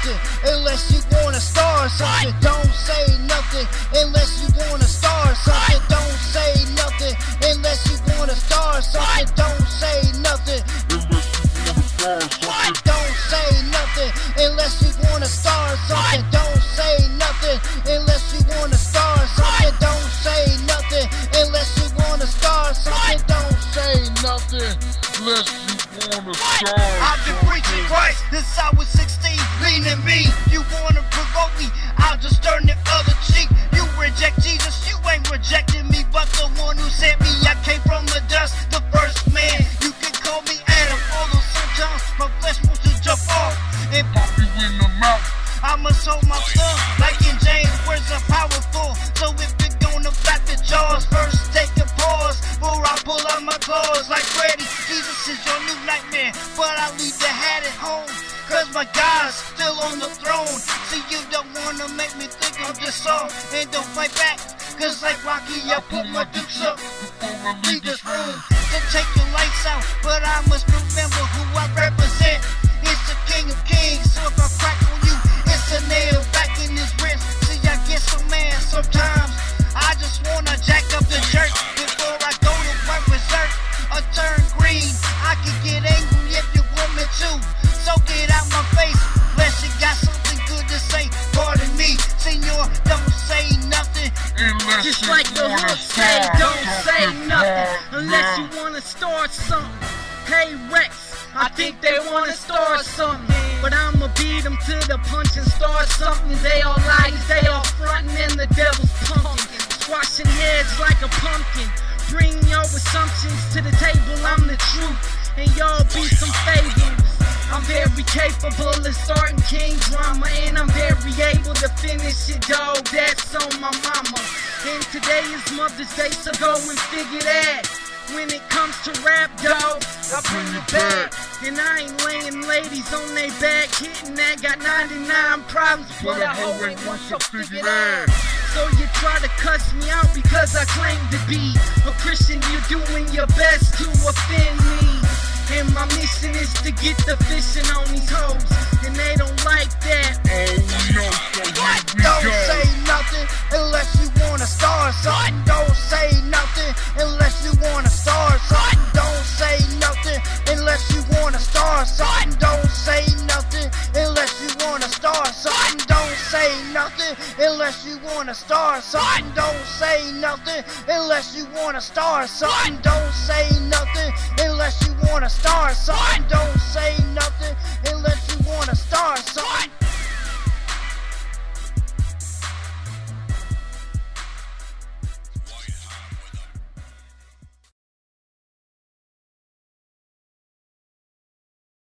nothing unless you wanna start something. Don't say nothing unless you wanna start something. Don't say nothing unless you wanna start something. Don't say nothing don't say nothing unless you wanna start something. Don't say nothing unless you wanna start something. Don't say nothing unless you wanna start something. Don't say nothing unless you wanna start. I've been preaching Christ since I was 16. Leaning me, you wanna provoke me, I'll just turn the other cheek. You reject Jesus, you ain't rejecting me, but the one who sent me. I came from the dust, the first man. You can call me Adam, although sometimes my flesh wants to jump off and pop you in the mouth. I must hold my tongue, like in James, words are powerful. So if you're gonna back the jaws, first take a pause, before I pull out my claws like Freddy. Jesus is your new nightmare, but I leave the hat at home, cause my God's still on the throne. See, you don't wanna make me think I'm just soft, and don't fight back, cause like Rocky, I put my dukes up before I leave this room. So take your lights out, but I must remember who I represent. It's the King of Kings, so if I crack on you, it's a nail back in his wrist. See, I get so mad sometimes, I just wanna jack up the church before I go to work berserk or turn green. I can get angry if you want me to, so get out my face unless you got something good to say. Pardon me, senor, don't say nothing unless just like the hook say, don't say nothing unless you wanna start something. Hey Rex, I think they wanna start something, but I'ma beat them to the punch and start something. They all lies, they all frontin' and the devil's pumpkin, squashing heads like a pumpkin. Bring your assumptions to the table, I'm the truth, and y'all be some fables. I'm very capable of starting king drama, and I'm very able to finish it, dog. That's on my mama. And today is Mother's Day, so go and figure that. When it comes to rap, dog, I bring it back. And I ain't laying ladies on they back, hitting that. Got 99 problems, but a hoe ain't one, so figure that. So you try to cuss me out because I claim to be a Christian. You're doing your best to offend me, and my mission is to get the fishing on these hoes, and they don't like that. Oh no, don't say nothing unless you wanna start something. Don't say nothing unless you wanna start something. Don't say nothing unless you wanna start something. Don't say nothing unless you wanna start something. Don't say nothing unless you wanna start something. Don't say nothing unless you wanna start something. Don't say nothing unless you wanna start something. Don't say nothing unless you wanna start